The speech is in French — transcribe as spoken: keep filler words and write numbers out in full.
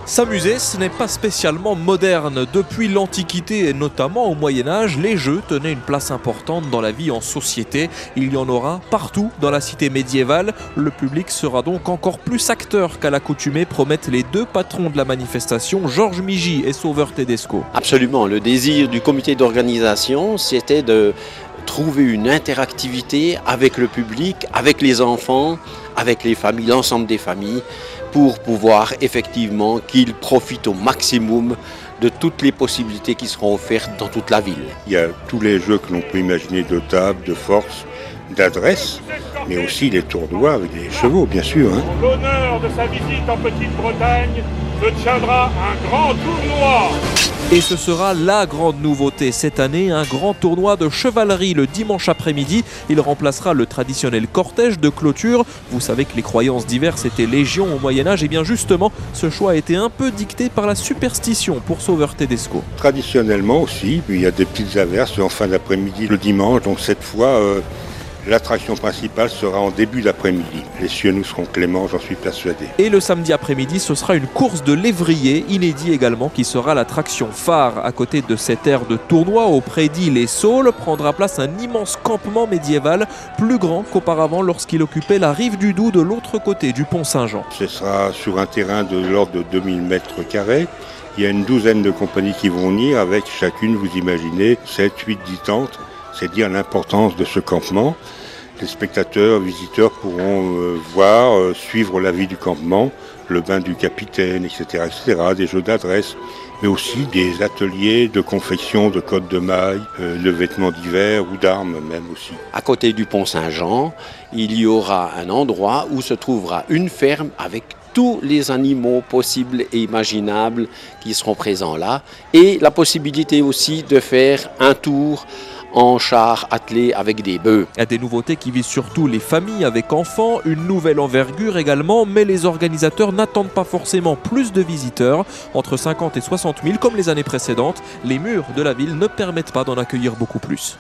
S'amuser, ce n'est pas spécialement moderne. Depuis l'Antiquité et notamment au Moyen-Âge, les jeux tenaient une place importante dans la vie en société. Il y en aura partout dans la cité médiévale. Le public sera donc encore plus acteur qu'à l'accoutumée, promettent les deux patrons de la manifestation, Georges Migy et Sauveur Tedesco. Absolument, le désir du comité d'organisation, c'était de trouver une interactivité avec le public, avec les enfants, avec les familles, l'ensemble des familles, pour pouvoir effectivement qu'ils profitent au maximum de toutes les possibilités qui seront offertes dans toute la ville. Il y a tous les jeux que l'on peut imaginer de table, de force, d'adresse, mais aussi les tournois avec les chevaux, bien sûr. Hein. En l'honneur de sa visite en Petite-Bretagne, se tiendra un grand tournoi. Et ce sera la grande nouveauté cette année, un grand tournoi de chevalerie le dimanche après-midi. Il remplacera le traditionnel cortège de clôture. Vous savez que les croyances diverses étaient légion au Moyen-Âge. Et bien justement, ce choix a été un peu dicté par la superstition pour Sauveur Tedesco. Traditionnellement aussi, il y a des petites averses en fin d'après-midi le dimanche. Donc cette fois, euh, l'attraction principale sera en début d'après-midi. Les cieux nous seront cléments, j'en suis persuadé. Et le samedi après-midi, ce sera une course de lévrier, inédit également, qui sera l'attraction phare. À côté de cette aire de tournoi, au Prédit les Saules, prendra place un immense campement médiéval, plus grand qu'auparavant lorsqu'il occupait la rive du Doubs de l'autre côté du pont Saint-Jean. Ce sera sur un terrain de l'ordre de deux mille mètres carrés. Il y a une douzaine de compagnies qui vont venir, avec chacune, vous imaginez, sept, huit, dix tentes. C'est dire l'importance de ce campement. Les spectateurs, visiteurs pourront euh, voir, euh, suivre la vie du campement, le bain du capitaine, et cetera, et cetera, des jeux d'adresse, mais aussi des ateliers de confection de cottes de mailles, euh, de vêtements d'hiver ou d'armes même aussi. À côté du pont Saint-Jean, il y aura un endroit où se trouvera une ferme avec tous les animaux possibles et imaginables qui seront présents là, et la possibilité aussi de faire un tour en char attelé avec des bœufs. Il y a des nouveautés qui visent surtout les familles avec enfants, une nouvelle envergure également, mais les organisateurs n'attendent pas forcément plus de visiteurs. Entre cinquante et soixante mille comme les années précédentes, les murs de la ville ne permettent pas d'en accueillir beaucoup plus.